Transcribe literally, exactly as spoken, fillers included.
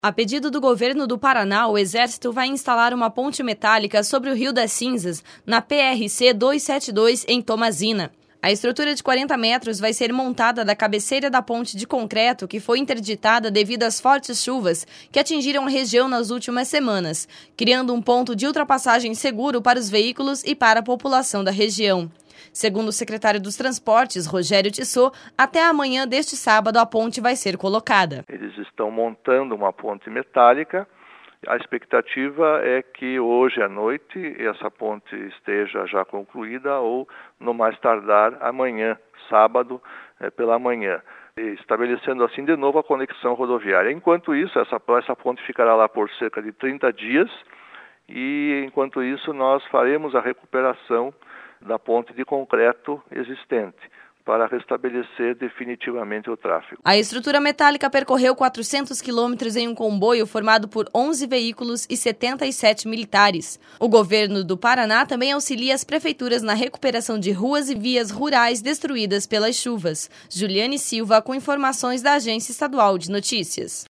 A pedido do governo do Paraná, o Exército vai instalar uma ponte metálica sobre o Rio das Cinzas, na P R C duzentos e setenta e dois, em Tomazina. A estrutura de quarenta metros vai ser montada da cabeceira da ponte de concreto que foi interditada devido às fortes chuvas que atingiram a região nas últimas semanas, criando um ponto de ultrapassagem seguro para os veículos e para a população da região. Segundo o secretário dos Transportes, Rogério Tissot, até amanhã deste sábado a ponte vai ser colocada. Eles estão montando uma ponte metálica. A expectativa é que hoje à noite essa ponte esteja já concluída ou, no mais tardar, amanhã, sábado, é, pela manhã, estabelecendo assim de novo a conexão rodoviária. Enquanto isso, essa, essa ponte ficará lá por cerca de trinta dias e, enquanto isso, nós faremos a recuperação da ponte de concreto existente, para restabelecer definitivamente o tráfego. A estrutura metálica percorreu quatrocentos quilômetros em um comboio formado por onze veículos e setenta e sete militares. O governo do Paraná também auxilia as prefeituras na recuperação de ruas e vias rurais destruídas pelas chuvas. Juliane Silva, com informações da Agência Estadual de Notícias.